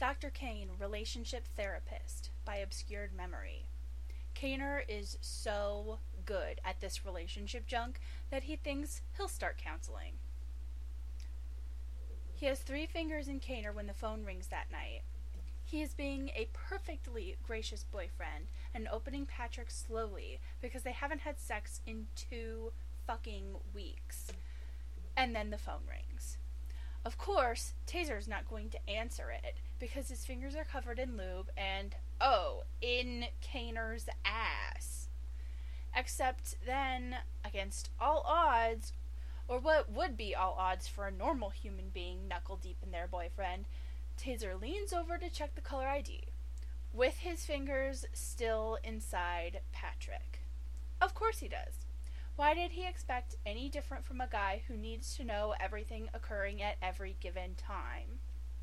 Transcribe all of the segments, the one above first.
Dr. Kane, Relationship Therapist by Obscured Memory. Kaner is so good at this relationship junk that he thinks he'll start counseling. He has 3 fingers in Kaner when the phone rings that night. He is being a perfectly gracious boyfriend and opening Patrick slowly because they haven't had sex in 2 fucking weeks. And then the phone rings. Of course, Taser's not going to answer it because his fingers are covered in lube and, in Kaner's ass. Except then, against all odds, or what would be all odds for a normal human being knuckle deep in their boyfriend, Taser leans over to check the caller ID, with his fingers still inside Patrick. Of course he does. Why did he expect any different from a guy who needs to know everything occurring at every given time?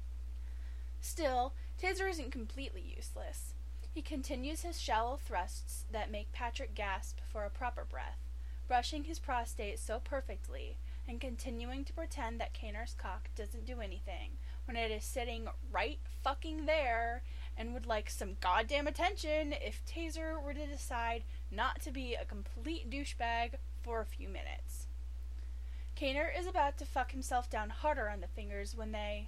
Still, Taser isn't completely useless. He continues his shallow thrusts that make Patrick gasp for a proper breath, brushing his prostate so perfectly, and continuing to pretend that Kaner's cock doesn't do anything, when it is sitting right fucking there, and would like some goddamn attention if Taser were to decide not to be a complete douchebag for a few minutes. Kaner is about to fuck himself down harder on the fingers when they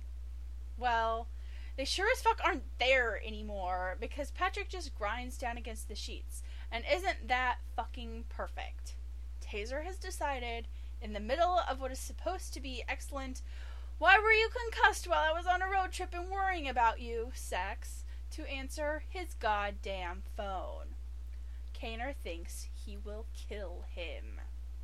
sure as fuck aren't there anymore, because Patrick just grinds down against the sheets, and isn't that fucking perfect? Taser has decided, in the middle of what is supposed to be excellent, "Why were you concussed while I was on a road trip and worrying about you?" sex, to answer his goddamn phone. Kaner thinks he will kill him.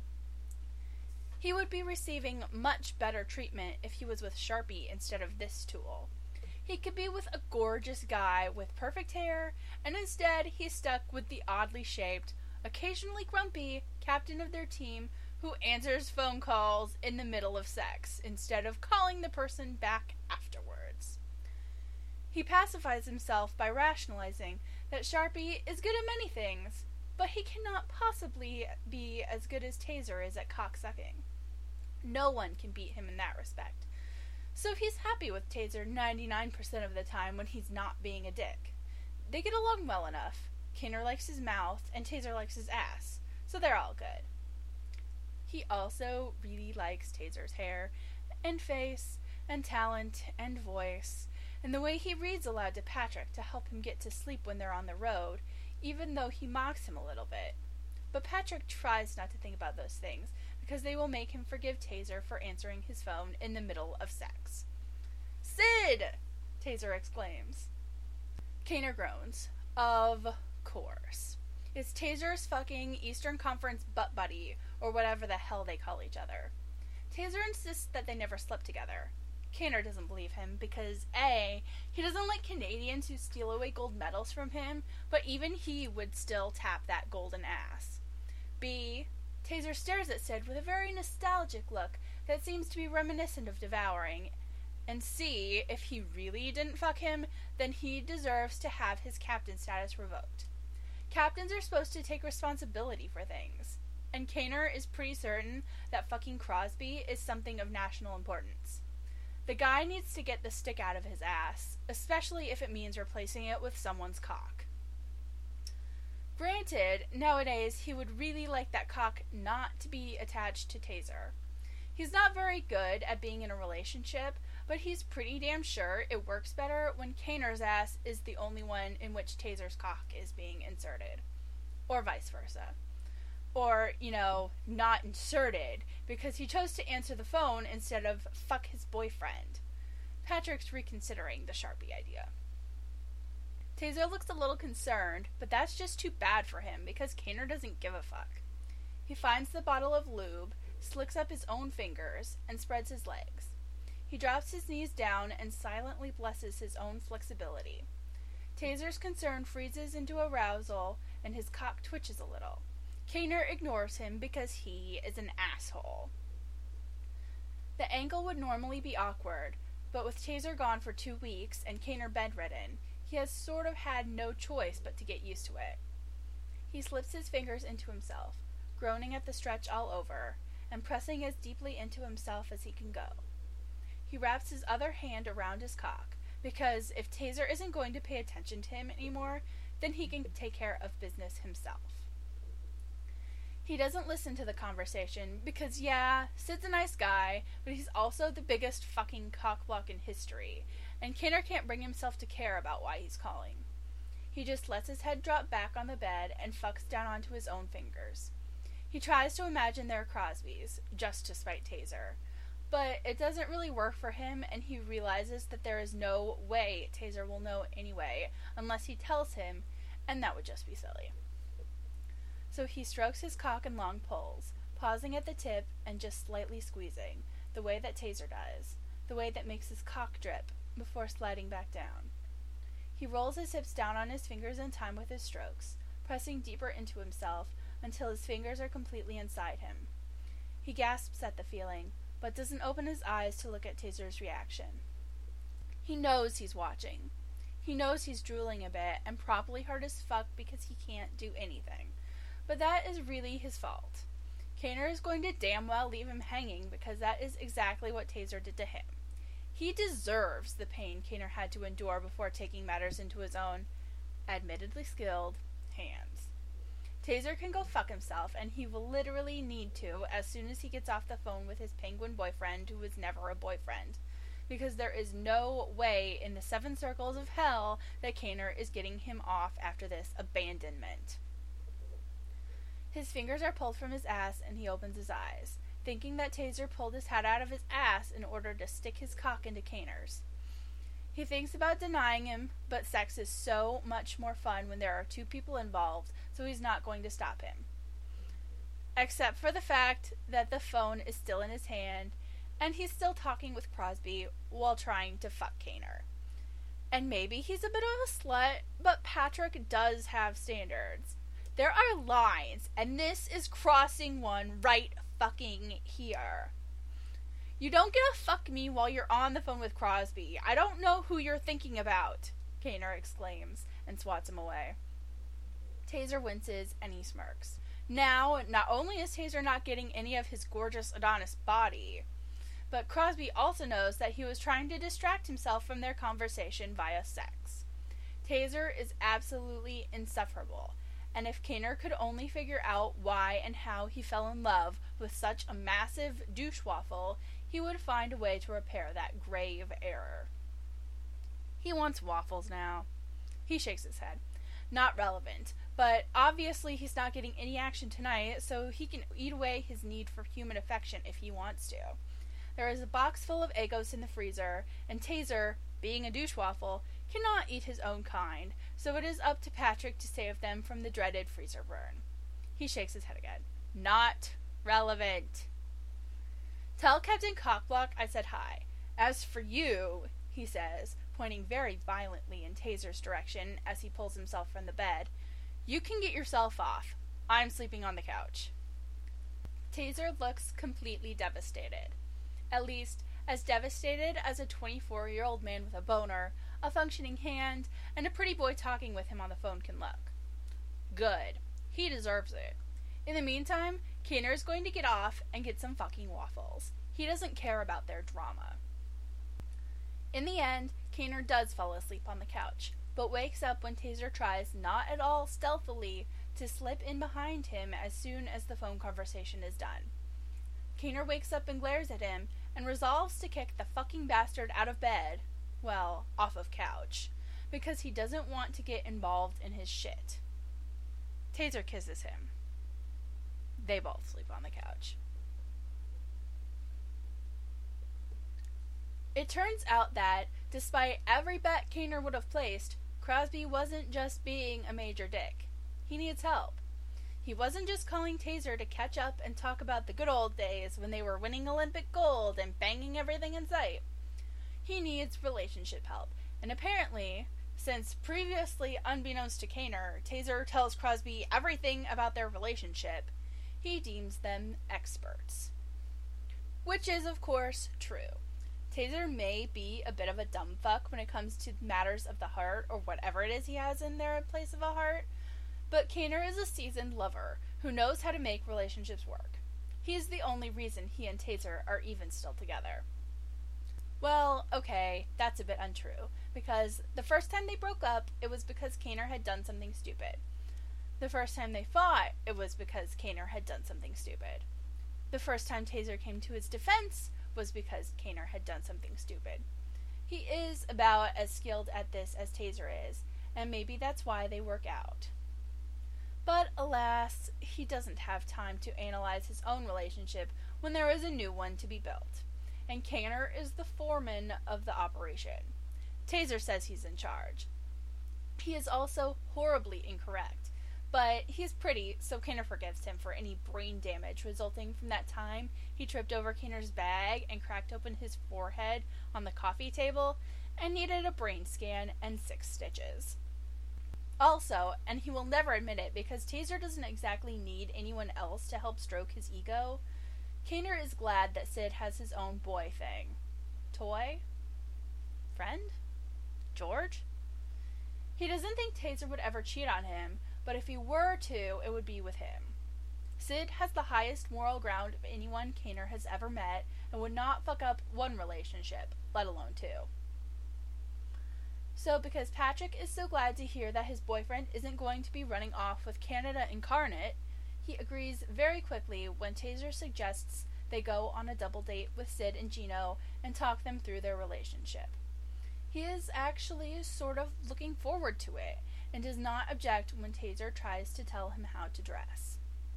He would be receiving much better treatment if he was with Sharpie instead of this tool. He could be with a gorgeous guy with perfect hair, and instead he's stuck with the oddly shaped, occasionally grumpy captain of their team who answers phone calls in the middle of sex instead of calling the person back afterwards. He pacifies himself by rationalizing that Sharpie is good at many things, but he cannot possibly be as good as Taser is at cocksucking. No one can beat him in that respect. So he's happy with Taser 99% of the time when he's not being a dick. They get along well enough. Kaner likes his mouth, and Taser likes his ass, so they're all good. He also really likes Taser's hair, and face, and talent, and voice, and the way he reads aloud to Patrick to help him get to sleep when they're on the road, even though he mocks him a little bit. But Patrick tries not to think about those things, because they will make him forgive Taser for answering his phone in the middle of sex. "Sid!" Taser exclaims. Kaner groans. Of course. It's Taser's fucking Eastern Conference butt buddy, or whatever the hell they call each other. Taser insists that they never slept together. Kaner doesn't believe him because A, he doesn't like Canadians who steal away gold medals from him, but even he would still tap that golden ass. B, Taser stares at Sid with a very nostalgic look that seems to be reminiscent of devouring. And C, if he really didn't fuck him, then he deserves to have his captain status revoked. Captains are supposed to take responsibility for things, and Kaner is pretty certain that fucking Crosby is something of national importance. The guy needs to get the stick out of his ass, especially if it means replacing it with someone's cock. Granted, nowadays he would really like that cock not to be attached to Taser. He's not very good at being in a relationship, but he's pretty damn sure it works better when Kaner's ass is the only one in which Taser's cock is being inserted. Or vice versa. Or, not inserted, because he chose to answer the phone instead of fuck his boyfriend. Patrick's reconsidering the Sharpie idea. Taser looks a little concerned, but that's just too bad for him because Kaner doesn't give a fuck. He finds the bottle of lube, slicks up his own fingers, and spreads his legs. He drops his knees down and silently blesses his own flexibility. Taser's concern freezes into arousal, and his cock twitches a little. Kaner ignores him because he is an asshole. The angle would normally be awkward, but with Taser gone for 2 weeks and Kaner bedridden, he has sort of had no choice but to get used to it. He slips his fingers into himself, groaning at the stretch all over, and pressing as deeply into himself as he can go. He wraps his other hand around his cock, because if Taser isn't going to pay attention to him anymore, then he can take care of business himself. He doesn't listen to the conversation because, yeah, Sid's a nice guy, but he's also the biggest fucking cockblock in history, and Kaner can't bring himself to care about why he's calling. He just lets his head drop back on the bed and fucks down onto his own fingers. He tries to imagine they're Crosby's, just to spite Taser. But it doesn't really work for him, and he realizes that there is no way Taser will know anyway, unless he tells him, and that would just be silly. So he strokes his cock and long pulls, pausing at the tip and just slightly squeezing, the way that Taser does, the way that makes his cock drip, before sliding back down. He rolls his hips down on his fingers in time with his strokes, pressing deeper into himself until his fingers are completely inside him. He gasps at the feeling, but doesn't open his eyes to look at Taser's reaction. He knows he's watching. He knows he's drooling a bit and probably hard as fuck because he can't do anything. But that is really his fault. Kaner is going to damn well leave him hanging because that is exactly what Taser did to him. He deserves the pain Kaner had to endure before taking matters into his own, admittedly skilled, hands. Taser can go fuck himself, and he will literally need to as soon as he gets off the phone with his penguin boyfriend who was never a boyfriend. Because there is no way in the 7 circles of hell that Kaner is getting him off after this abandonment. His fingers are pulled from his ass and he opens his eyes, thinking that Taser pulled his hat out of his ass in order to stick his cock into Kaner's. He thinks about denying him, but sex is so much more fun when there are 2 people involved, so he's not going to stop him. Except for the fact that the phone is still in his hand, and he's still talking with Crosby while trying to fuck Kaner. And maybe he's a bit of a slut, but Patrick does have standards. There are lines, and this is crossing one right fucking here. You don't get to fuck me while you're on the phone with Crosby. I don't know who you're thinking about, Kaner exclaims, and swats him away. Taser winces, and he smirks. Now, not only is Taser not getting any of his gorgeous Adonis body, but Crosby also knows that he was trying to distract himself from their conversation via sex. Taser is absolutely insufferable, and if Kaner could only figure out why and how he fell in love with such a massive douche waffle, he would find a way to repair that grave error. He wants waffles now. He shakes his head. Not relevant, but obviously he's not getting any action tonight, so he can eat away his need for human affection if he wants to. There is a box full of Egos in the freezer, and Taser, being a douche waffle, cannot eat his own kind, so it is up to Patrick to save them from the dreaded freezer burn. He shakes his head again. Not relevant. Tell Captain Cockblock I said hi. As for you, he says, pointing very violently in Taser's direction as he pulls himself from the bed, you can get yourself off. I'm sleeping on the couch. Taser looks completely devastated. At least, as devastated as a 24-year-old man with a boner, a functioning hand, and a pretty boy talking with him on the phone can look. Good. He deserves it. In the meantime, Kaner is going to get off and get some fucking waffles. He doesn't care about their drama. In the end, Kaner does fall asleep on the couch, but wakes up when Taser tries, not at all stealthily, to slip in behind him as soon as the phone conversation is done. Kaner wakes up and glares at him, and resolves to kick the fucking bastard out of bed, well, off of couch, because he doesn't want to get involved in his shit. Taser kisses him. They both sleep on the couch. It turns out that, despite every bet Kaner would have placed, Crosby wasn't just being a major dick. He needs help. He wasn't just calling Taser to catch up and talk about the good old days when they were winning Olympic gold and banging everything in sight. He needs relationship help, and apparently, since previously unbeknownst to Kaner, Taser tells Crosby everything about their relationship, he deems them experts. Which is, of course, true. Taser may be a bit of a dumb fuck when it comes to matters of the heart, or whatever it is he has in there in place of a heart, but Kaner is a seasoned lover who knows how to make relationships work. He is the only reason he and Taser are even still together. Well, okay, that's a bit untrue, because the first time they broke up, it was because Kaner had done something stupid. The first time they fought, it was because Kaner had done something stupid. The first time Taser came to his defense was because Kaner had done something stupid. He is about as skilled at this as Taser is, and maybe that's why they work out. But alas, he doesn't have time to analyze his own relationship when there is a new one to be built. And Kaner is the foreman of the operation. Taser says he's in charge. He is also horribly incorrect, but he's pretty, so Kaner forgives him for any brain damage resulting from that time he tripped over Kaner's bag and cracked open his forehead on the coffee table and needed a brain scan and 6 stitches. Also, and he will never admit it because Taser doesn't exactly need anyone else to help stroke his ego, Kaner is glad that Sid has his own boy thing. Toy? Friend? George? He doesn't think Taser would ever cheat on him, but if he were to, it would be with him. Sid has the highest moral ground of anyone Kaner has ever met and would not fuck up one relationship, let alone 2. So because Patrick is so glad to hear that his boyfriend isn't going to be running off with Canada Incarnate, he agrees very quickly when Taser suggests they go on a double date with Sid and Gino and talk them through their relationship. He is actually sort of looking forward to it and does not object when Taser tries to tell him how to dress.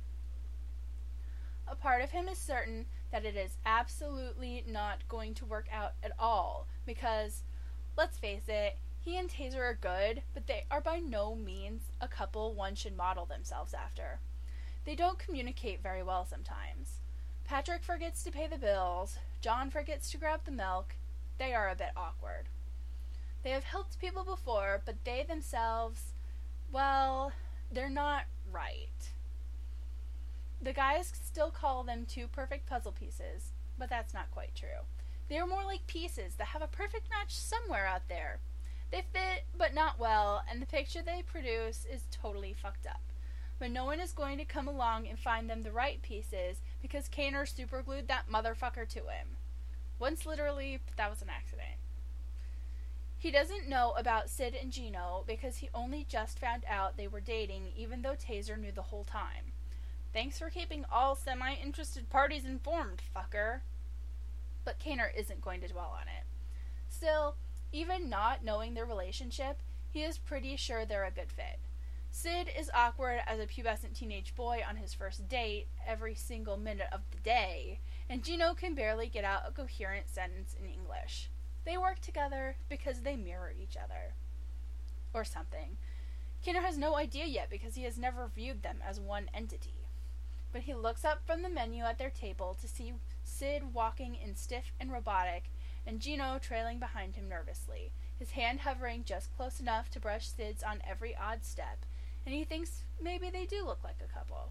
A part of him is certain that it is absolutely not going to work out at all because, let's face it, he and Taser are good, but they are by no means a couple one should model themselves after. They don't communicate very well sometimes. Patrick forgets to pay the bills, John forgets to grab the milk. They are a bit awkward. They have helped people before, but they themselves, well, they're not right. The guys still call them 2 perfect puzzle pieces, but that's not quite true. They are more like pieces that have a perfect match somewhere out there. They fit, but not well, and the picture they produce is totally fucked up. But no one is going to come along and find them the right pieces because Kaner superglued that motherfucker to him. Once literally, but that was an accident. He doesn't know about Sid and Gino because he only just found out they were dating even though Taser knew the whole time. Thanks for keeping all semi-interested parties informed, fucker. But Kaner isn't going to dwell on it. Still, even not knowing their relationship, he is pretty sure they're a good fit. Sid is awkward as a pubescent teenage boy on his first date every single minute of the day, and Gino can barely get out a coherent sentence in English. They work together because they mirror each other. Or something. Kaner has no idea yet because he has never viewed them as one entity. But he looks up from the menu at their table to see Sid walking in stiff and robotic, and Gino trailing behind him nervously, his hand hovering just close enough to brush Sid's on every odd step, and he thinks maybe they do look like a couple.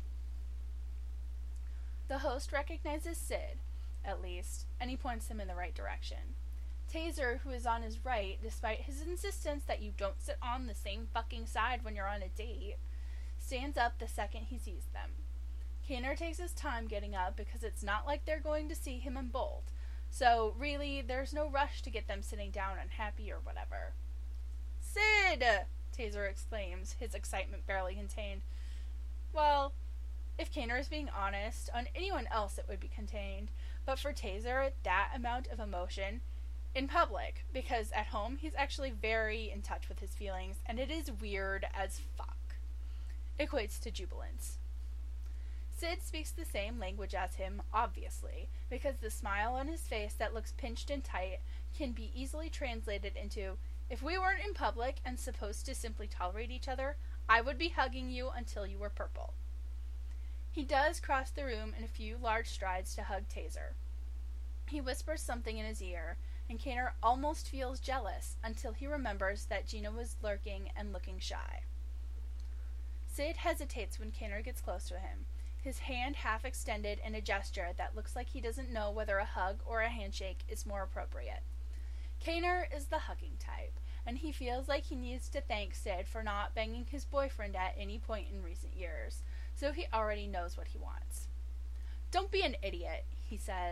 The host recognizes Sid, at least, and he points him in the right direction. Taser, who is on his right, despite his insistence that you don't sit on the same fucking side when you're on a date, stands up the second he sees them. Kaner takes his time getting up because it's not like they're going to see him and bolt, so really there's no rush to get them sitting down unhappy or whatever. "Sid!" Taser exclaims, his excitement barely contained. Well, if Kaner is being honest, on anyone else it would be contained, but for Taser, that amount of emotion in public, because at home he's actually very in touch with his feelings, and it is weird as fuck, equates to jubilance. Sid speaks the same language as him, obviously, because the smile on his face that looks pinched and tight can be easily translated into, if we weren't in public and supposed to simply tolerate each other, I would be hugging you until you were purple. He does cross the room in a few large strides to hug Taser. He whispers something in his ear, and Kaner almost feels jealous until he remembers that Gino was lurking and looking shy. Sid hesitates when Kaner gets close to him, his hand half extended in a gesture that looks like he doesn't know whether a hug or a handshake is more appropriate. Kaner is the hugging type, and he feels like he needs to thank Sid for not banging his boyfriend at any point in recent years, so he already knows what he wants. "Don't be an idiot," he says,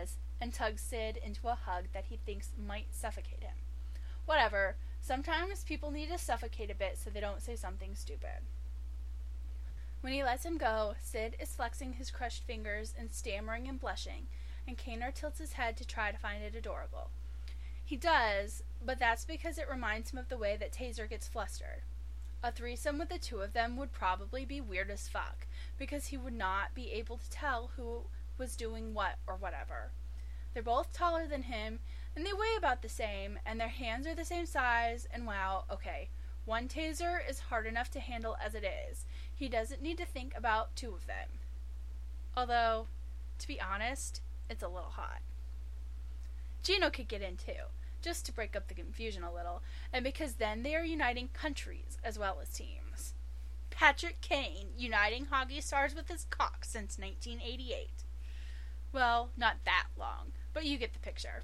and tugs Sid into a hug that he thinks might suffocate him. Whatever, sometimes people need to suffocate a bit so they don't say something stupid. When he lets him go, Sid is flexing his crushed fingers and stammering and blushing, and Kaner tilts his head to try to find it adorable. He does, but that's because it reminds him of the way that Taser gets flustered. A threesome with the two of them would probably be weird as fuck, because he would not be able to tell who was doing what or whatever. They're both taller than him, and they weigh about the same, and their hands are the same size, and wow, okay, one Taser is hard enough to handle as it is. He doesn't need to think about two of them. Although, to be honest, it's a little hot. Gino could get in too, just to break up the confusion a little, and because then they are uniting countries as well as teams. Patrick Kane uniting Hoggy Stars with his cock since 1988. Well, not that long, but you get the picture.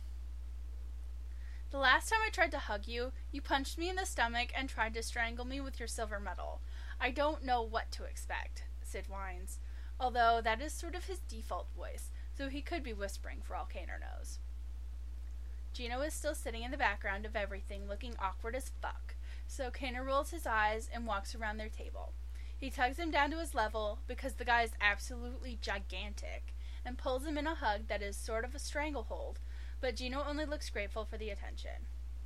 The last time I tried to hug you, you punched me in the stomach and tried to strangle me with your silver medal. I don't know what to expect, Sid whines, although that is sort of his default voice, so he could be whispering for all Kaner knows. Gino is still sitting in the background of everything, looking awkward as fuck, so Kaner rolls his eyes and walks around their table. He tugs him down to his level, because the guy is absolutely gigantic, and pulls him in a hug that is sort of a stranglehold, but Gino only looks grateful for the attention.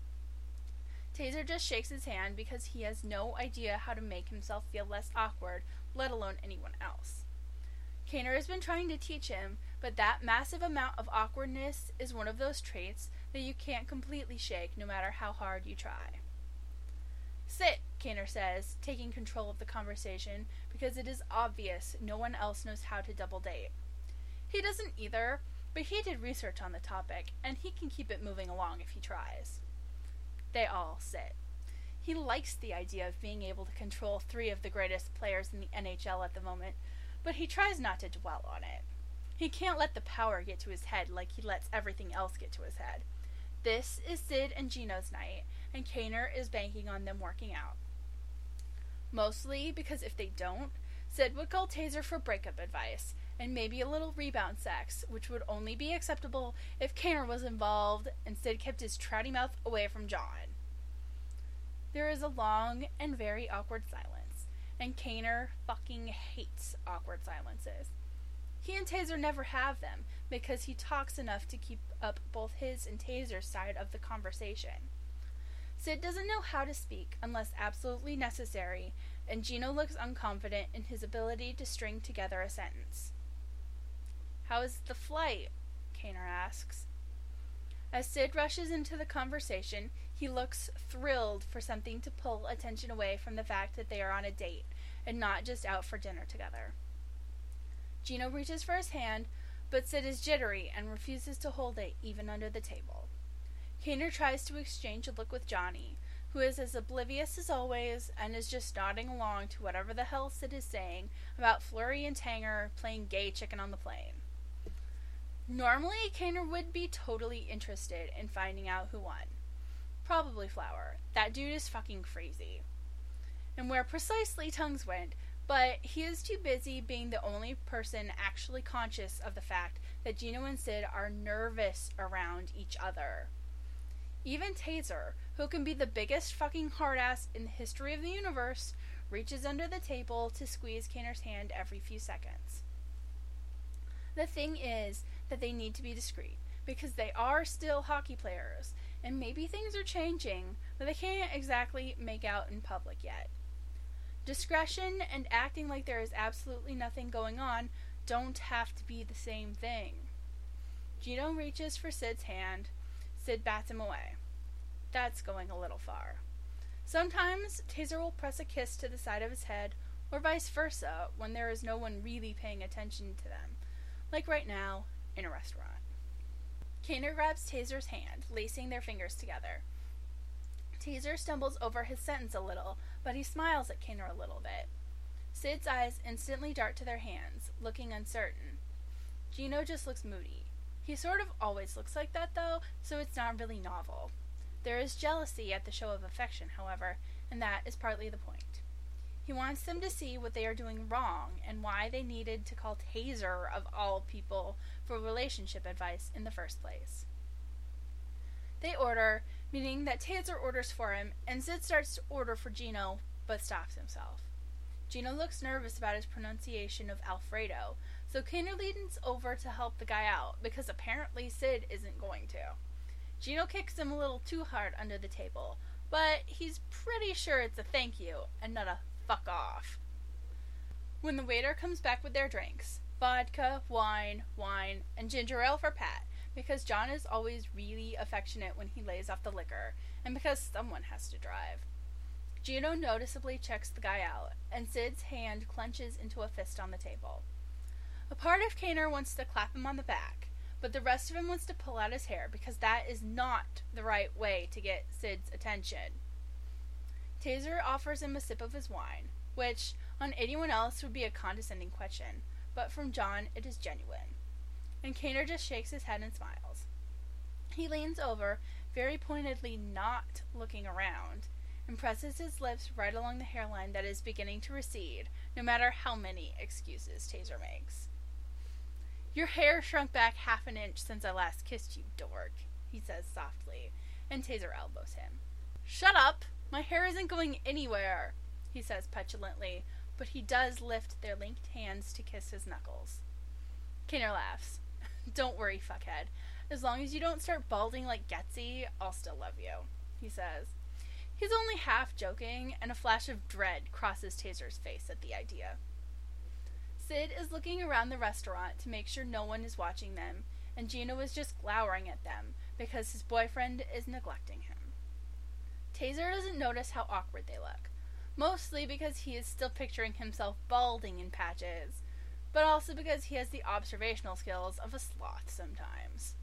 Taser just shakes his hand because he has no idea how to make himself feel less awkward, let alone anyone else. Kaner has been trying to teach him, but that massive amount of awkwardness is one of those traits that you can't completely shake no matter how hard you try. Sit, Kaner says, taking control of the conversation because it is obvious no one else knows how to double date. He doesn't either, but he did research on the topic, and he can keep it moving along if he tries. They all sit. He likes the idea of being able to control 3 of the greatest players in the NHL at the moment, but he tries not to dwell on it. He can't let the power get to his head like he lets everything else get to his head. This is Sid and Gino's night, and Kaner is banking on them working out. Mostly because if they don't, Sid would call Taser for breakup advice, and maybe a little rebound sex, which would only be acceptable if Kaner was involved and Sid kept his trouty mouth away from John. There is a long and very awkward silence, and Kaner fucking hates awkward silences. He and Taser never have them, because he talks enough to keep up both his and Taser's side of the conversation. Sid doesn't know how to speak unless absolutely necessary, and Gino looks unconfident in his ability to string together a sentence. "How is the flight?" Kaner asks. As Sid rushes into the conversation, he looks thrilled for something to pull attention away from the fact that they are on a date, and not just out for dinner together. Gino reaches for his hand, but Sid is jittery and refuses to hold it even under the table. Kaner tries to exchange a look with Johnny, who is as oblivious as always and is just nodding along to whatever the hell Sid is saying about Flurry and Tanger playing gay chicken on the plane. Normally, Kaner would be totally interested in finding out who won. Probably Flower. That dude is fucking crazy. And where precisely tongues went, but he is too busy being the only person actually conscious of the fact that Gino and Sid are nervous around each other. Even Taser, who can be the biggest fucking hard-ass in the history of the universe, reaches under the table to squeeze Kaner's hand every few seconds. The thing is that they need to be discreet, because they are still hockey players, and maybe things are changing, but they can't exactly make out in public yet. Discretion and acting like there is absolutely nothing going on don't have to be the same thing. Gino reaches for Sid's hand. Sid bats him away. That's going a little far. Sometimes Taser will press a kiss to the side of his head, or vice versa, when there is no one really paying attention to them, like right now, in a restaurant. Kaner grabs Taser's hand, lacing their fingers together. Taser stumbles over his sentence a little, but he smiles at Kaner a little bit. Sid's eyes instantly dart to their hands, looking uncertain. Gino just looks moody. He sort of always looks like that, though, so it's not really novel. There is jealousy at the show of affection, however, and that is partly the point. He wants them to see what they are doing wrong and why they needed to call Taser, of all people, for relationship advice in the first place. They order, meaning that Taser orders for him, and Sid starts to order for Gino, but stops himself. Gino looks nervous about his pronunciation of Alfredo, so Kaner leans over to help the guy out, because apparently Sid isn't going to. Gino kicks him a little too hard under the table, but he's pretty sure it's a thank you, and not a fuck off. When the waiter comes back with their drinks, vodka, wine, and ginger ale for Pat, because John is always really affectionate when he lays off the liquor, and because someone has to drive. Gino noticeably checks the guy out, and Sid's hand clenches into a fist on the table. A part of Kaner wants to clap him on the back, but the rest of him wants to pull out his hair, because that is not the right way to get Sid's attention. Taser offers him a sip of his wine, which, on anyone else, would be a condescending question, but from John it is genuine. And Kaner just shakes his head and smiles. He leans over, very pointedly not looking around, and presses his lips right along the hairline that is beginning to recede, no matter how many excuses Taser makes. "Your hair shrunk back half an inch since I last kissed you, dork," he says softly, and Taser elbows him. "Shut up! My hair isn't going anywhere," he says petulantly, but he does lift their linked hands to kiss his knuckles. Kaner laughs. "Don't worry, fuckhead. As long as you don't start balding like Getsy, I'll still love you," he says. He's only half joking, and a flash of dread crosses Taser's face at the idea. Sid is looking around the restaurant to make sure no one is watching them, and Gino is just glowering at them because his boyfriend is neglecting him. Taser doesn't notice how awkward they look, mostly because he is still picturing himself balding in patches, but also because he has the observational skills of a sloth sometimes.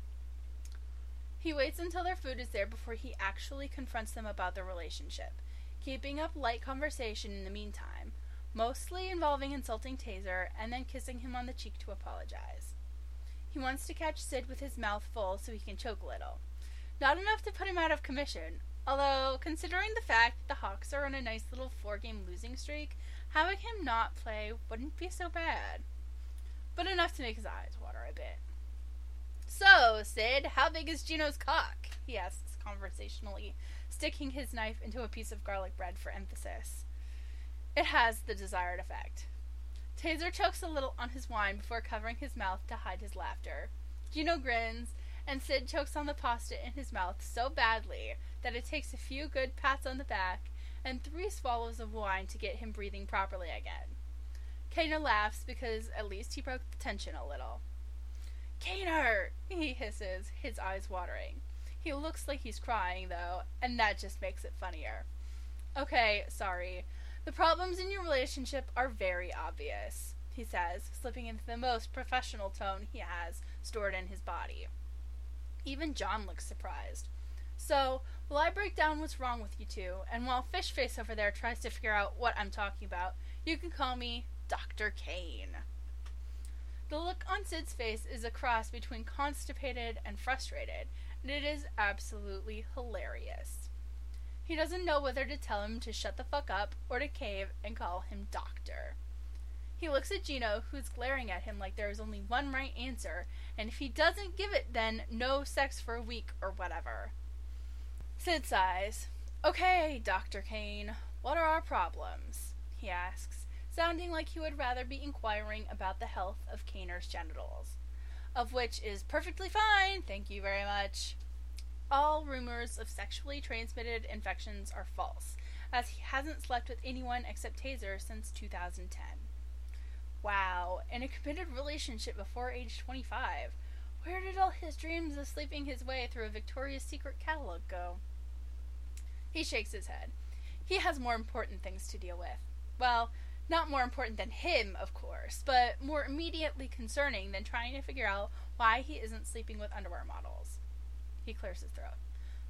He waits until their food is there before he actually confronts them about their relationship, keeping up light conversation in the meantime, mostly involving insulting Taser and then kissing him on the cheek to apologize. He wants to catch Sid with his mouth full so he can choke a little. Not enough to put him out of commission, although, considering the fact that the Hawks are on a nice little 4-game losing streak, having him not play wouldn't be so bad. But enough to make his eyes water a bit. "So, Sid, how big is Gino's cock?" he asks conversationally, sticking his knife into a piece of garlic bread for emphasis. It has the desired effect. Taser chokes a little on his wine before covering his mouth to hide his laughter. Gino grins, and Sid chokes on the pasta in his mouth so badly that it takes a few good pats on the back and 3 swallows of wine to get him breathing properly again. Kaner laughs because at least he broke the tension a little. "Kaner!" he hisses, his eyes watering. He looks like he's crying, though, and that just makes it funnier. "Okay, sorry. The problems in your relationship are very obvious," he says, slipping into the most professional tone he has stored in his body. Even John looks surprised. "So, while I break down what's wrong with you two, and while Fishface over there tries to figure out what I'm talking about, you can call me Dr. Kane." The look on Sid's face is a cross between constipated and frustrated, and it is absolutely hilarious. He doesn't know whether to tell him to shut the fuck up or to cave and call him doctor. He looks at Gino, who's glaring at him like there is only one right answer, and if he doesn't give it, then no sex for a week or whatever. Sid sighs. "Okay, Dr. Kane, what are our problems?" he asks, sounding like he would rather be inquiring about the health of Kaner's genitals. "Of which is perfectly fine, thank you very much." All rumors of sexually transmitted infections are false, as he hasn't slept with anyone except Taser since 2010. Wow, in a committed relationship before age 25. Where did all his dreams of sleeping his way through a Victoria's Secret catalog go? He shakes his head. He has more important things to deal with. Well, not more important than him, of course, but more immediately concerning than trying to figure out why he isn't sleeping with underwear models. He clears his throat.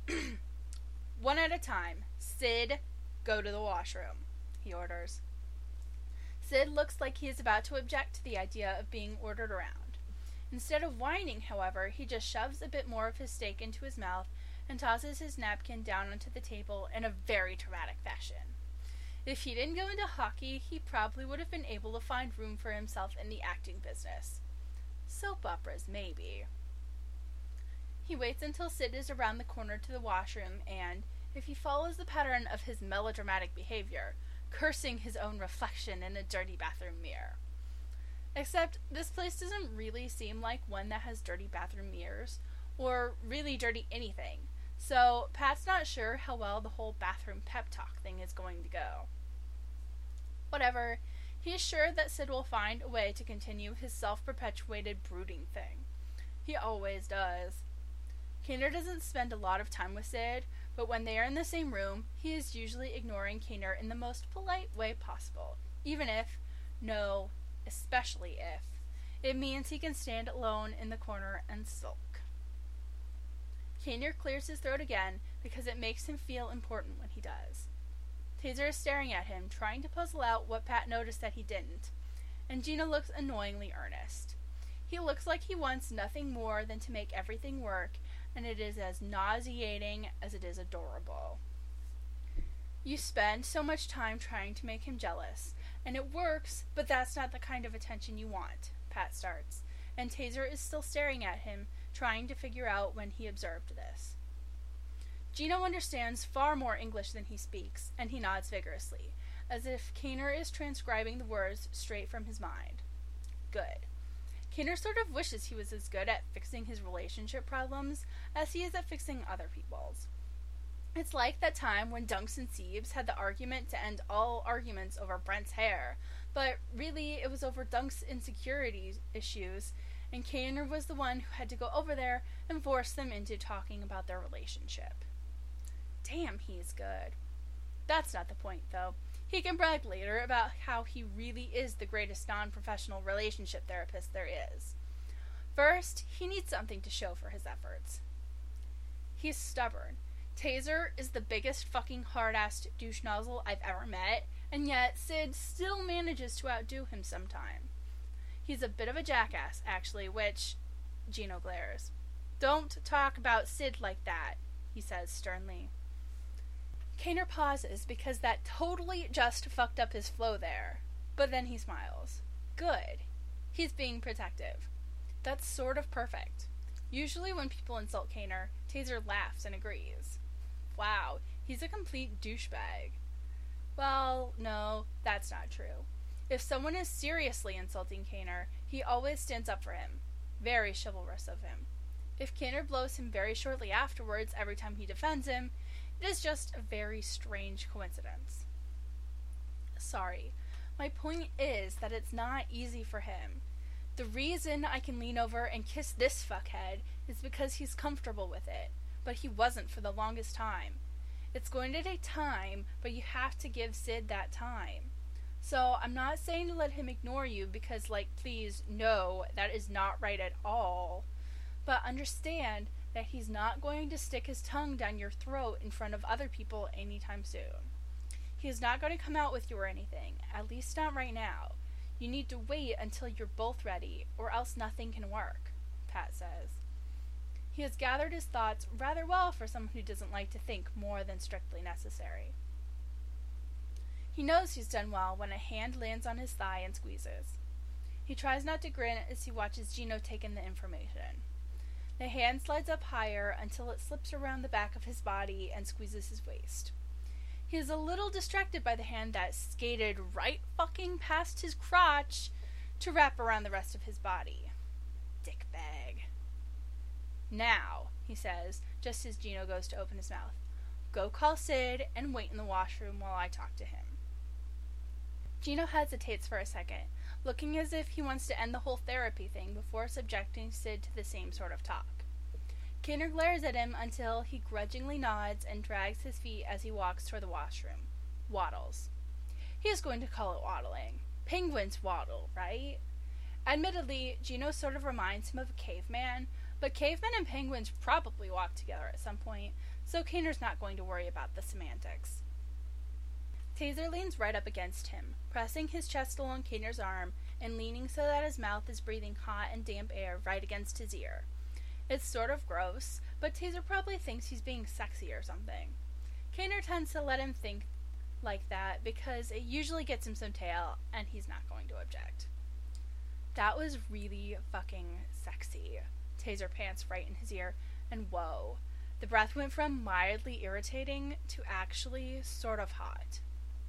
"One at a time. Sid, go to the washroom," he orders. Sid looks like he is about to object to the idea of being ordered around. Instead of whining, however, he just shoves a bit more of his steak into his mouth and tosses his napkin down onto the table in a very dramatic fashion. If he didn't go into hockey, he probably would have been able to find room for himself in the acting business. Soap operas, maybe. He waits until Sid is around the corner to the washroom and, if he follows the pattern of his melodramatic behavior, cursing his own reflection in a dirty bathroom mirror. Except this place doesn't really seem like one that has dirty bathroom mirrors, or really dirty anything, so Pat's not sure how well the whole bathroom pep talk thing is going to go. Whatever, he is sure that Sid will find a way to continue his self-perpetuated brooding thing. He always does. Kaner doesn't spend a lot of time with Sid, but when they are in the same room, he is usually ignoring Kaner in the most polite way possible, even if, no, especially if, it means he can stand alone in the corner and sulk. Kaner clears his throat again because it makes him feel important when he does. Taser is staring at him, trying to puzzle out what Pat noticed that he didn't, and Gina looks annoyingly earnest. He looks like he wants nothing more than to make everything work, and it is as nauseating as it is adorable. You spend so much time trying to make him jealous, and it works, but that's not the kind of attention you want, Pat starts, and Taser is still staring at him, trying to figure out when he observed this. Gino understands far more English than he speaks, and he nods vigorously, as if Kaner is transcribing the words straight from his mind. Good. Kaner sort of wishes he was as good at fixing his relationship problems as he is at fixing other people's. It's like that time when Dunks and Siebes had the argument to end all arguments over Brent's hair, but really it was over Dunks' insecurity issues, and Kaner was the one who had to go over there and force them into talking about their relationship. Damn, he's good. That's not the point, though. He can brag later about how he really is the greatest non-professional relationship therapist there is. First, he needs something to show for his efforts. He's stubborn. Taser is the biggest fucking hard-assed douche nozzle I've ever met, and yet Sid still manages to outdo him sometime. He's a bit of a jackass, actually, which... Gino glares. Don't talk about Sid like that, he says sternly. Kaner pauses because that totally just fucked up his flow there. But then he smiles. Good. He's being protective. That's sort of perfect. Usually when people insult Kaner, Taser laughs and agrees. Wow, he's a complete douchebag. Well, no, that's not true. If someone is seriously insulting Kaner, he always stands up for him. Very chivalrous of him. If Kaner blows him very shortly afterwards every time he defends him, it is just a very strange coincidence. Sorry, my point is that it's not easy for him. The reason I can lean over and kiss this fuckhead is because he's comfortable with it, but he wasn't for the longest time. It's going to take time, but you have to give Sid that time. So I'm not saying to let him ignore you because, please, no, that is not right at all. But understand that he's not going to stick his tongue down your throat in front of other people anytime soon. He is not going to come out with you or anything, at least not right now. You need to wait until you're both ready, or else nothing can work, Pat says. He has gathered his thoughts rather well for someone who doesn't like to think more than strictly necessary. He knows he's done well when a hand lands on his thigh and squeezes. He tries not to grin as he watches Gino take in the information. The hand slides up higher until it slips around the back of his body and squeezes his waist. He is a little distracted by the hand that skated right fucking past his crotch to wrap around the rest of his body. Dickbag. Now, he says, just as Gino goes to open his mouth, go call Sid and wait in the washroom while I talk to him. Gino hesitates for a second, looking as if he wants to end the whole therapy thing before subjecting Sid to the same sort of talk. Kaner glares at him until he grudgingly nods and drags his feet as he walks toward the washroom. Waddles. He is going to call it waddling. Penguins waddle, right? Admittedly, Gino sort of reminds him of a caveman, but cavemen and penguins probably walk together at some point, so Kaner's not going to worry about the semantics. Taser leans right up against him, pressing his chest along Kaner's arm and leaning so that his mouth is breathing hot and damp air right against his ear. It's sort of gross, but Taser probably thinks he's being sexy or something. Kaner tends to let him think like that because it usually gets him some tail and he's not going to object. That was really fucking sexy. Taser pants right in his ear, and whoa. The breath went from mildly irritating to actually sort of hot.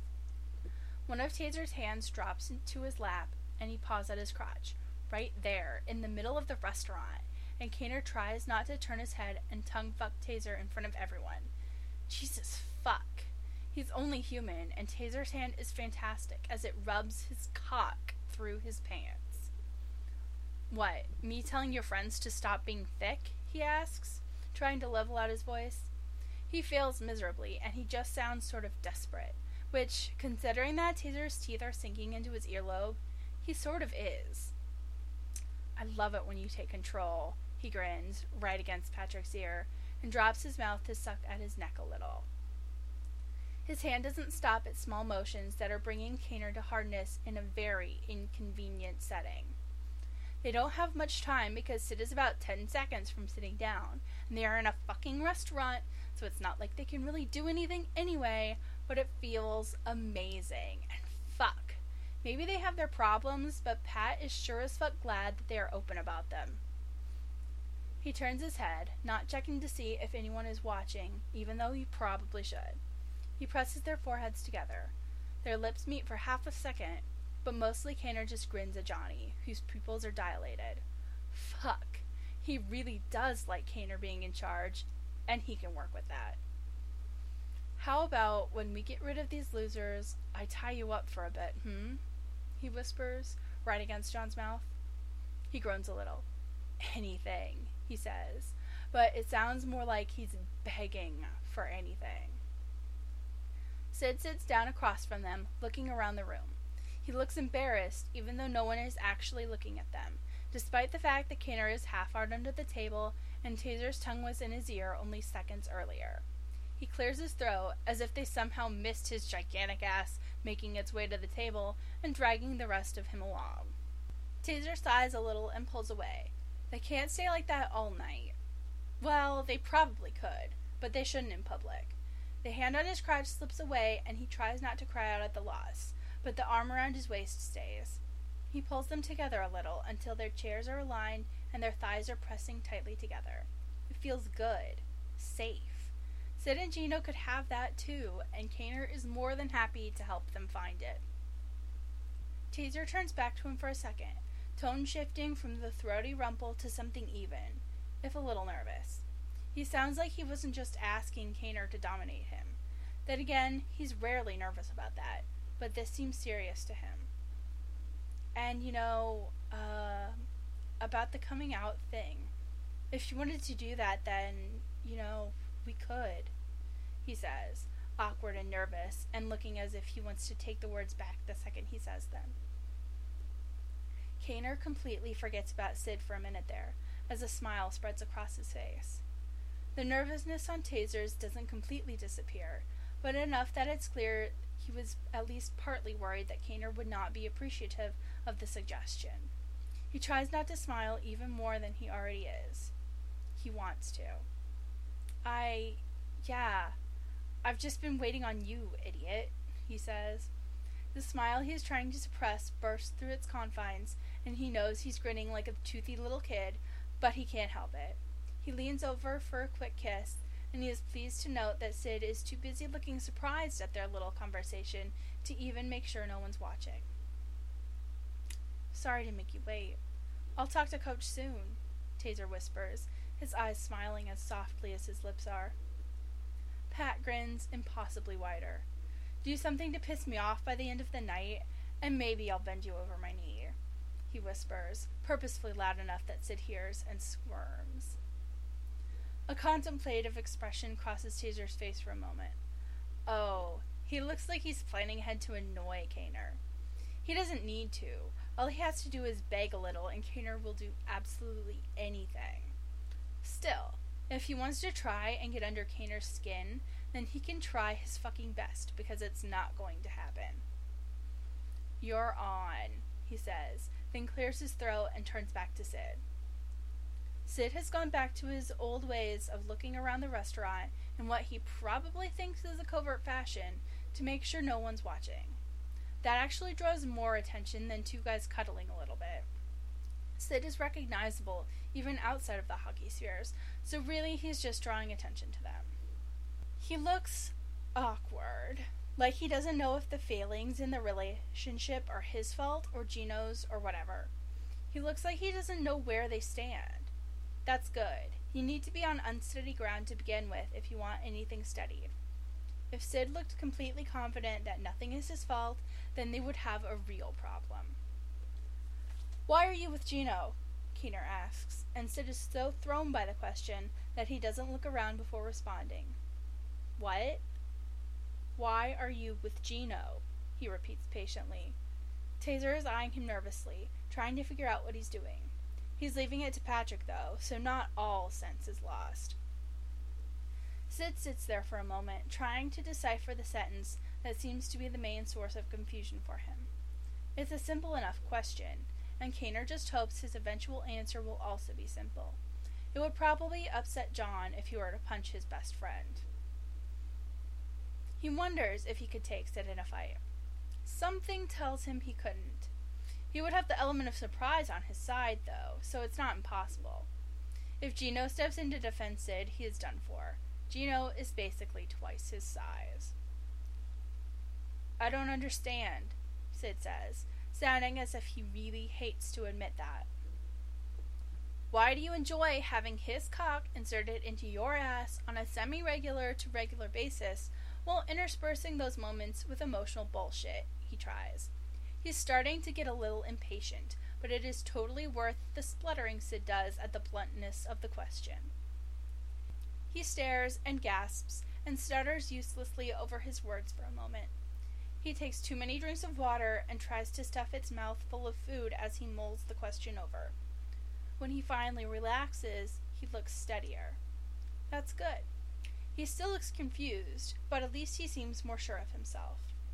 One of Taser's hands drops into his lap, and he paws at his crotch, right there, in the middle of the restaurant, and Kaner tries not to turn his head and tongue-fuck Taser in front of everyone. Jesus fuck. He's only human, and Taser's hand is fantastic as it rubs his cock through his pants. What, me telling your friends to stop being thick? He asks, trying to level out his voice. He fails miserably, and he just sounds sort of desperate, which, considering that Taser's teeth are sinking into his earlobe, he sort of is. I love it when you take control, he grins, right against Patrick's ear, and drops his mouth to suck at his neck a little. His hand doesn't stop at small motions that are bringing Kaner to hardness in a very inconvenient setting. They don't have much time because Sid is about 10 seconds from sitting down, and they are in a fucking restaurant, so it's not like they can really do anything anyway, but it feels amazing, and fuck. Maybe they have their problems, but Pat is sure as fuck glad that they are open about them. He turns his head, not checking to see if anyone is watching, even though he probably should. He presses their foreheads together. Their lips meet for half a second, but mostly Kaner just grins at Johnny, whose pupils are dilated. Fuck. He really does like Kaner being in charge, and he can work with that. How about when we get rid of these losers, I tie you up for a bit, he whispers, right against John's mouth. He groans a little. Anything, he says, but it sounds more like he's begging for anything. Sid sits down across from them, looking around the room. He looks embarrassed, even though no one is actually looking at them, despite the fact that Kaner is half hard under the table and Taser's tongue was in his ear only seconds earlier. He clears his throat, as if they somehow missed his gigantic ass making its way to the table and dragging the rest of him along. Taser sighs a little and pulls away. They can't stay like that all night. Well, they probably could, but they shouldn't in public. The hand on his crotch slips away, and he tries not to cry out at the loss, but the arm around his waist stays. He pulls them together a little until their chairs are aligned and their thighs are pressing tightly together. It feels good. Safe. Sid and Gino could have that too, and Kaner is more than happy to help them find it. Taser turns back to him for a second, tone shifting from the throaty rumble to something even, if a little nervous. He sounds like he wasn't just asking Kaner to dominate him. Then again, he's rarely nervous about that, but this seems serious to him. And, about the coming out thing. If you wanted to do that, then, we could, he says, awkward and nervous, and looking as if he wants to take the words back the second he says them. Kaner completely forgets about Sid for a minute there, as a smile spreads across his face. The nervousness on Taser's doesn't completely disappear, but enough that it's clear he was at least partly worried that Kaner would not be appreciative of the suggestion. He tries not to smile even more than he already is. He wants to. I've just been waiting on you, idiot, he says. The smile he is trying to suppress bursts through its confines, and he knows he's grinning like a toothy little kid, but he can't help it. He leans over for a quick kiss, and he is pleased to note that Sid is too busy looking surprised at their little conversation to even make sure no one's watching. Sorry to make you wait. I'll talk to Coach soon, Taser whispers, his eyes smiling as softly as his lips are. Pat grins impossibly wider. Do something to piss me off by the end of the night, and maybe I'll bend you over my knee, he whispers, purposefully loud enough that Sid hears and squirms. A contemplative expression crosses Taser's face for a moment. Oh, he looks like he's planning ahead to annoy Kaner. He doesn't need to. All he has to do is beg a little, and Kaner will do absolutely anything. Still, if he wants to try and get under Kaner's skin, then he can try his fucking best, because it's not going to happen. You're on, he says, then clears his throat and turns back to Sid. Sid has gone back to his old ways of looking around the restaurant in what he probably thinks is a covert fashion to make sure no one's watching. That actually draws more attention than two guys cuddling a little bit. Sid is recognizable even outside of the hockey spheres, so really he's just drawing attention to them. He looks awkward, like he doesn't know if the failings in the relationship are his fault or Gino's or whatever. He looks like he doesn't know where they stand. That's good. You need to be on unsteady ground to begin with if you want anything steadied. If Sid looked completely confident that nothing is his fault, then they would have a real problem. "Why are you with Gino?" Keener asks, and Sid is so thrown by the question that he doesn't look around before responding. "What?" "Why are you with Gino?" he repeats patiently. Taser is eyeing him nervously, trying to figure out what he's doing. He's leaving it to Patrick, though, so not all sense is lost. Sid sits there for a moment, trying to decipher the sentence that seems to be the main source of confusion for him. It's a simple enough question, and Keener just hopes his eventual answer will also be simple. It would probably upset John if he were to punch his best friend. He wonders if he could take Sid in a fight. Something tells him he couldn't. He would have the element of surprise on his side, though, so it's not impossible. If Gino steps in to defend Sid, he is done for. Gino is basically twice his size. "I don't understand," Sid says, sounding as if he really hates to admit that. "Why do you enjoy having his cock inserted into your ass on a semi-regular to regular basis while interspersing those moments with emotional bullshit?" he tries. He's starting to get a little impatient, but it is totally worth the spluttering Sid does at the bluntness of the question. He stares and gasps and stutters uselessly over his words for a moment. He takes too many drinks of water and tries to stuff its mouth full of food as he mulls the question over. When he finally relaxes, he looks steadier. That's good. He still looks confused, but at least he seems more sure of himself.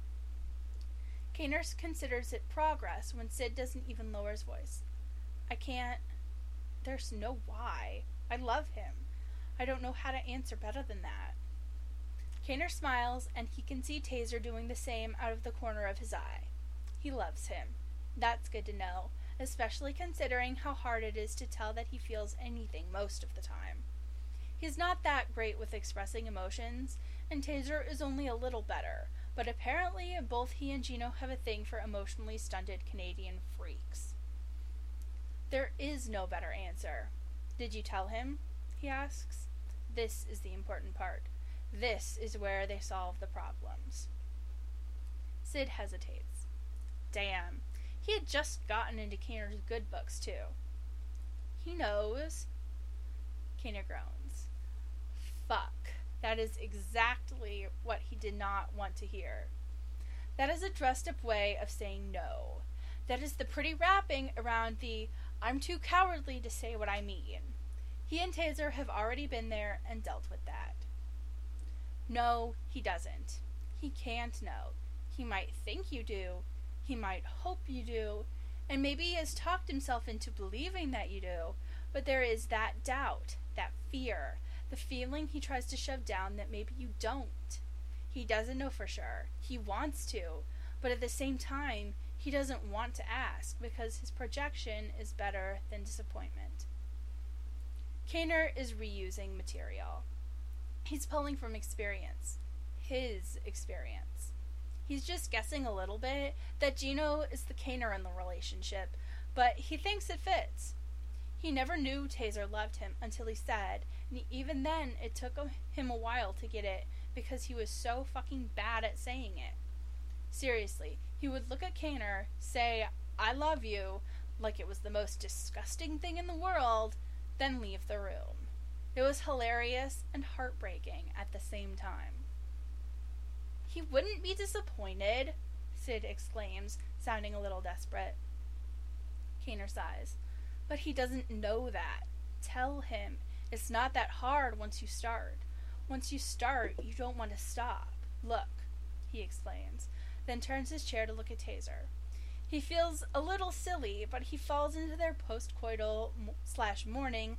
Keener considers it progress when Sid doesn't even lower his voice. "I can't. There's no why. I love him. I don't know how to answer better than that." Keener smiles, and he can see Taser doing the same out of the corner of his eye. He loves him. That's good to know, especially considering how hard it is to tell that he feels anything most of the time. He's not that great with expressing emotions, and Taser is only a little better, but apparently both he and Gino have a thing for emotionally stunted Canadian freaks. "There is no better answer. Did you tell him?" he asks. This is the important part. This is where they solve the problems. Sid hesitates. Damn, he had just gotten into Keener's good books, too. "He knows." Keener groans. Fuck. That is exactly what he did not want to hear. That is a dressed-up way of saying no. That is the pretty wrapping around the "I'm too cowardly to say what I mean." He and Taser have already been there and dealt with that. No, he doesn't. He can't know. He might think you do. He might hope you do. And maybe he has talked himself into believing that you do. But there is that doubt, that fear, the feeling he tries to shove down that maybe you don't. He doesn't know for sure. He wants to. But at the same time, he doesn't want to ask because his projection is better than disappointment. Keener is reusing material. He's pulling from experience. His experience. He's just guessing a little bit that Gino is the Keener in the relationship, but he thinks it fits. He never knew Taser loved him until he said, and even then it took him a while to get it because he was so fucking bad at saying it. Seriously, he would look at Keener, say, "I love you," like it was the most disgusting thing in the world, then leave the room. It was hilarious and heartbreaking at the same time. "He wouldn't be disappointed," Sid exclaims, sounding a little desperate. Keener sighs. "But he doesn't know that. Tell him. It's not that hard once you start. Once you start, you don't want to stop. Look," he explains, then turns his chair to look at Taser. He feels a little silly, but he falls into their post-coital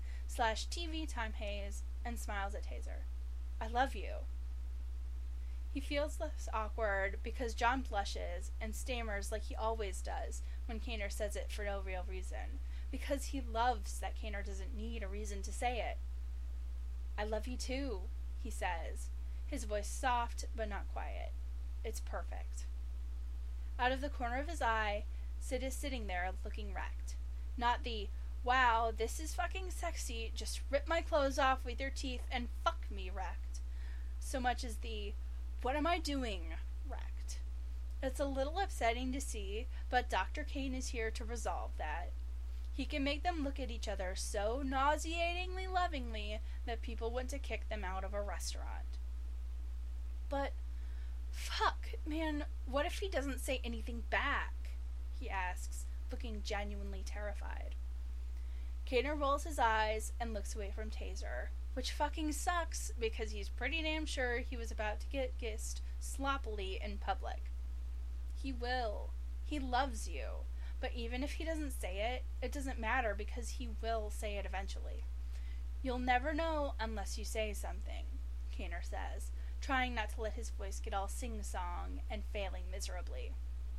/morning/TV time haze and smiles at Taser. "I love you." He feels less awkward because John blushes and stammers like he always does when Kaner says it for no real reason, because he loves that Kaner doesn't need a reason to say it. "I love you too," he says, his voice soft but not quiet. It's perfect. Out of the corner of his eye, Sid is sitting there looking wrecked. Not the, "Wow, this is fucking sexy, just rip my clothes off with your teeth and fuck me" wrecked, so much as the, "What am I doing" wrecked. It's a little upsetting to see, but Dr. Kane is here to resolve that. He can make them look at each other so nauseatingly lovingly that people want to kick them out of a restaurant. But, fuck, man, what if he doesn't say anything back? He asks, looking genuinely terrified. Kaner rolls his eyes and looks away from Taser, which fucking sucks because he's pretty damn sure he was about to get kissed sloppily in public. He will. He loves you. But even if he doesn't say it, it doesn't matter because he will say it eventually. "You'll never know unless you say something," Kaner says, trying not to let his voice get all sing-song and failing miserably.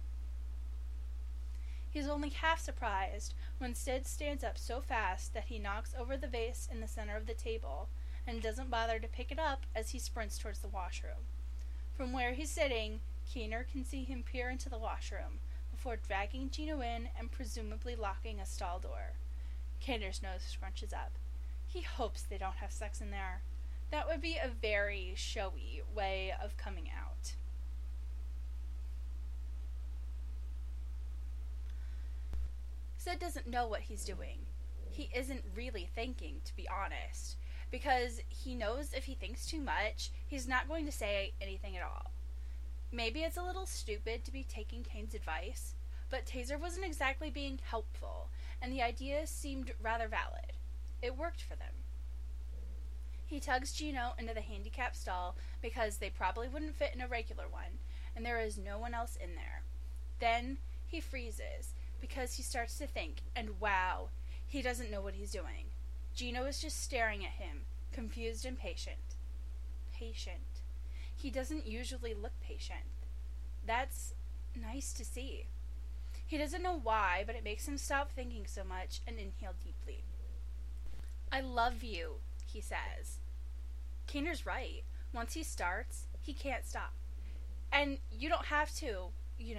He's only half surprised when Sid stands up so fast that he knocks over the vase in the center of the table and doesn't bother to pick it up as he sprints towards the washroom. From where he's sitting, Kaner can see him peer into the washroom before dragging Gino in and presumably locking a stall door. Kaner's nose scrunches up. He hopes they don't have sex in there. That would be a very showy way of coming out. Sid doesn't know what he's doing. He isn't really thinking, to be honest, because he knows if he thinks too much, he's not going to say anything at all. Maybe it's a little stupid to be taking Kane's advice, but Taser wasn't exactly being helpful, and the idea seemed rather valid. It worked for them. He tugs Gino into the handicap stall because they probably wouldn't fit in a regular one, and there is no one else in there. Then he freezes because he starts to think, and wow, he doesn't know what he's doing. Gino is just staring at him, confused and patient. Patient. He doesn't usually look patient. That's nice to see. He doesn't know why, but it makes him stop thinking so much and inhale deeply. "I love you," he says. Kaner's right. Once he starts, he can't stop. And you don't have to,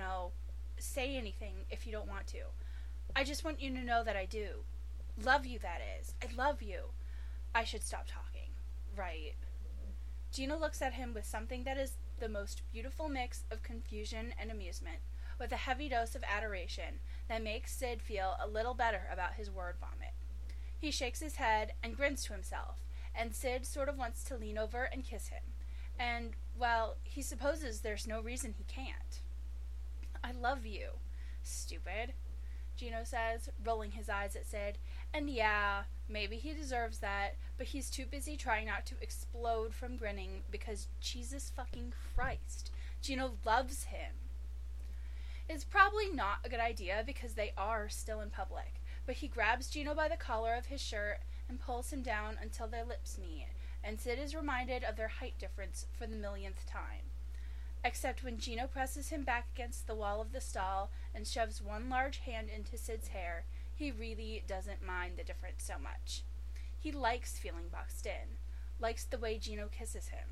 say anything if you don't want to. I just want you to know that I do. Love you, that is. I love you. I should stop talking. Right. Gino looks at him with something that is the most beautiful mix of confusion and amusement, with a heavy dose of adoration that makes Sid feel a little better about his word vomit. He shakes his head and grins to himself, and Sid sort of wants to lean over and kiss him. And, well, he supposes there's no reason he can't. "I love you." "Stupid," Gino says, rolling his eyes at Sid. And yeah, maybe he deserves that, but he's too busy trying not to explode from grinning because Jesus fucking Christ, Gino loves him. It's probably not a good idea because they are still in public, but he grabs Gino by the collar of his shirt and pulls him down until their lips meet, and Sid is reminded of their height difference for the millionth time. Except when Gino presses him back against the wall of the stall and shoves one large hand into Sid's hair, he really doesn't mind the difference so much. He likes feeling boxed in, likes the way Gino kisses him.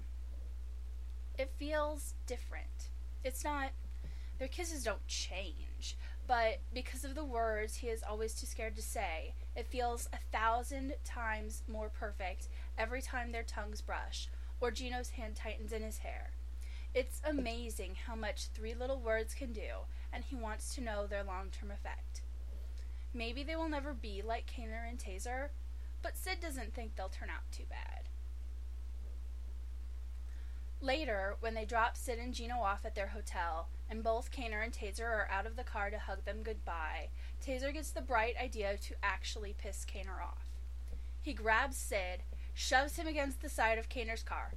It feels different. It's not... Their kisses don't change, but because of the words he is always too scared to say, it feels 1,000 times more perfect every time their tongues brush, or Gino's hand tightens in his hair. It's amazing how much 3 little words can do, and he wants to know their long-term effect. Maybe they will never be like Kaner and Taser, but Sid doesn't think they'll turn out too bad. Later, when they drop Sid and Gino off at their hotel, and both Kaner and Taser are out of the car to hug them goodbye, Taser gets the bright idea to actually piss Kaner off. He grabs Sid, shoves him against the side of Kaner's car,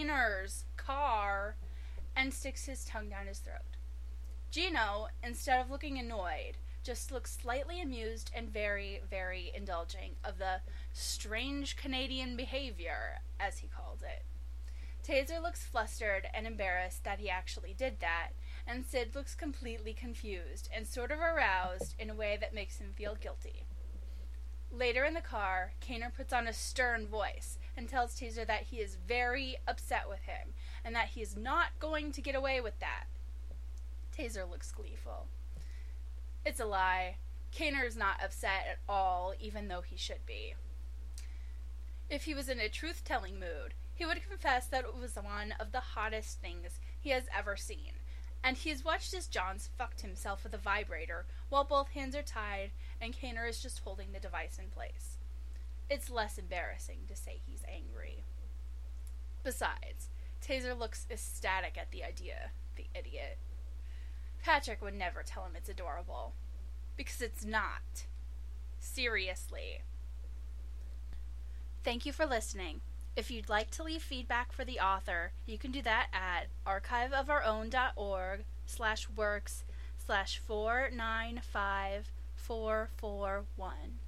and sticks his tongue down his throat. Gino, instead of looking annoyed, just looks slightly amused and very, very indulging of the strange Canadian behavior, as he called it. Taser looks flustered and embarrassed that he actually did that, and Sid looks completely confused and sort of aroused in a way that makes him feel guilty. Later in the car, Kaner puts on a stern voice and tells Taser that he is very upset with him and that he is not going to get away with that. Taser looks gleeful. It's a lie. Kaner is not upset at all, even though he should be. If he was in a truth-telling mood, he would confess that it was one of the hottest things he has ever seen, and he has watched as Johns fucked himself with a vibrator while both hands are tied and Kaner is just holding the device in place. It's less embarrassing to say he's angry. Besides, Taser looks ecstatic at the idea, the idiot. Patrick would never tell him it's adorable. Because it's not. Seriously. Thank you for listening. If you'd like to leave feedback for the author, you can do that at archiveofourown.org/works/495441.